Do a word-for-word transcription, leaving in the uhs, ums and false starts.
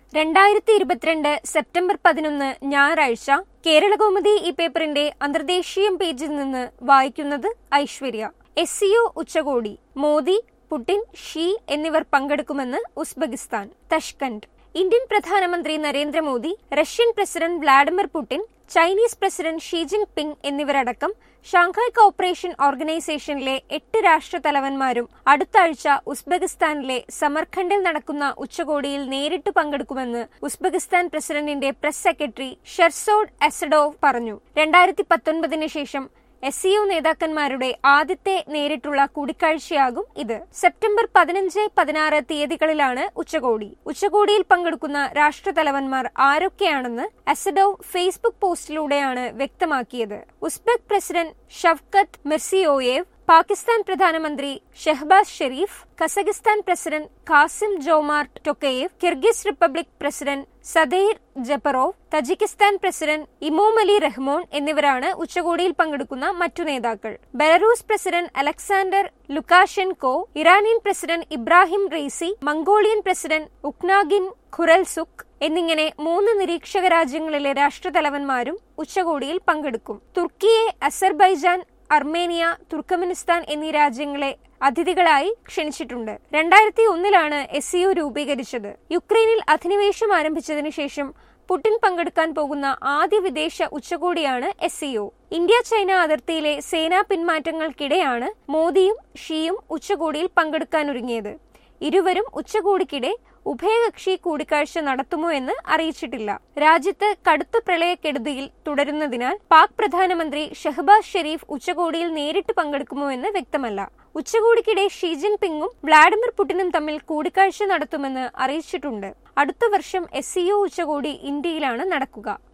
രണ്ടായിരത്തി ഇരുപത്തിരണ്ട് സെപ്റ്റംബർ പതിനൊന്ന് ഞായറാഴ്ച കേരളകൗമുദി ഈ പേപ്പറിന്റെ അന്തർദേശീയം പേജിൽ നിന്ന് വായിക്കുന്നത് ഐശ്വര്യ. എസ് സിഒ ഉച്ചകോടി മോദി, പുടിൻ, ഷീ എന്നിവർ പങ്കെടുക്കുമെന്ന് ഉസ്ബെക്കിസ്ഥാൻ. തഷ്കന്റ്. ഇന്ത്യൻ പ്രധാനമന്ത്രി Narendra Modi, Russian president Vladimir Putin, Chinese president Xi Jinping എന്നിവരടക്കം ഷാങ്ഹായ് കോഓപ്പറേഷൻ ഓർഗനൈസേഷനിലെ എട്ട് രാഷ്ട്രതലവന്മാരും അടുത്ത ആഴ്ച ഉസ്ബെക്കിസ്ഥാനിലെ സമർഖണ്ഡിൽ നടക്കുന്ന ഉച്ചകോടിയിൽ നേരിട്ട് പങ്കെടുക്കുമെന്ന് ഉസ്ബെക്കിസ്ഥാൻ പ്രസിഡന്റിന്റെ പ്രസ് സെക്രട്ടറി ഷെർസോഡ് അസഡോവ് പറഞ്ഞു. രണ്ടായിരത്തി പത്തൊൻപതിന് ശേഷം എസ് സിഒ നേതാക്കന്മാരുടെ ആദ്യത്തെ നേരിട്ടുള്ള കൂടിക്കാഴ്ചയാകും ഇത്. സെപ്റ്റംബർ പതിനഞ്ച് പതിനാറ് തീയതികളിലാണ് ഉച്ചകോടി. ഉച്ചകോടിയിൽ പങ്കെടുക്കുന്ന രാഷ്ട്രതലവന്മാർ ആരൊക്കെയാണെന്ന് അസഡോവ് ഫേസ്ബുക്ക് പോസ്റ്റിലൂടെയാണ് വ്യക്തമാക്കിയത്. Uzbek president Shavkat Mirziyoyev, Pakistan പ്രധാനമന്ത്രി Shehbaz Sharif, Kazakhstan president Kassym Jomart Tokayev, Kyrgyz Republic president Sadyr Japarov, Tajikistan president Emomali Rahmon എന്നിവരാണ് ഉച്ചകോടിയിൽ പങ്കെടുക്കുന്ന മറ്റു നേതാക്കൾ. Belarus president Alexander Lukashenko, Iranian president Ebrahim Raisi, Mongolian president Ukhnaagiin Khurelsukh എന്നിങ്ങനെ മൂന്ന് നിരീക്ഷക രാജ്യങ്ങളിലെ രാഷ്ട്രതലവന്മാരും ഉച്ചകോടിയിൽ പങ്കെടുക്കും. തുർക്കിയെ, അസർബൈജാൻ, അർമേനിയ, തുർക്കമെനിസ്ഥാൻ എന്നീ രാജ്യങ്ങളെ അതിഥികളായി ക്ഷണിച്ചിട്ടുണ്ട്. രണ്ടായിരത്തി ഒന്നിലാണ് എസ് സിഒ രൂപീകരിച്ചത്. യുക്രൈനിൽ അധിനിവേശം ആരംഭിച്ചതിനു ശേഷം പുടിൻ പങ്കെടുക്കാൻ പോകുന്ന ആദ്യ വിദേശ ഉച്ചകോടിയാണ് എസ് സിഒ. ഇന്ത്യ ചൈന അതിർത്തിയിലെ സേനാ പിന്മാറ്റങ്ങൾക്കിടെയാണ് മോദിയും ഷീയും ഉച്ചകോടിയിൽ പങ്കെടുക്കാനൊരുങ്ങിയത്. ഇരുവരും ഉച്ചകോടിക്കിടെ ഉഭയകക്ഷി കൂടിക്കാഴ്ച നടത്തുമോ എന്ന് അറിയിച്ചിട്ടില്ല. രാജ്യത്ത് കടുത്ത പ്രളയക്കെടുതിയിൽ തുടരുന്നതിനാൽ പാക് പ്രധാനമന്ത്രി ഷെഹ്ബാസ് ഷെരീഫ് ഉച്ചകോടിയിൽ നേരിട്ട് പങ്കെടുക്കുമോ എന്ന് വ്യക്തമല്ല. ഉച്ചകോടിക്കിടെ ഷീ ജിൻ പിങ്ങും വ്ളാഡിമിർ പുടിനും തമ്മിൽ കൂടിക്കാഴ്ച നടത്തുമെന്ന് അറിയിച്ചിട്ടുണ്ട്. അടുത്ത വർഷം എസ് സിഒ ഉച്ചകോടി ഇന്ത്യയിലാണ് നടക്കുക.